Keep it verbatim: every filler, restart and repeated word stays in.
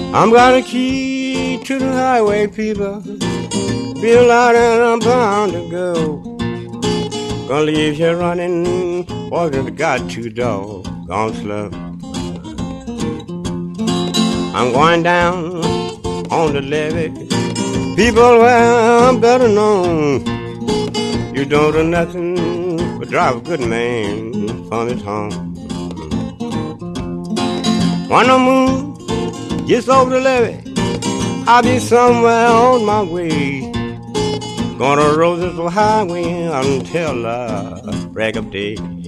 I'm gonna key to the highway, people. Feel out and I'm bound to go. Gonna leave here running, boy, I got two doggone slow. I'm going down on the levee. People, well, I'm better known. You don't do nothing but drive a good man from his home. When the moon gets over the levee, I'll be somewhere on my way. Gonna roll this highway until uh, break of day.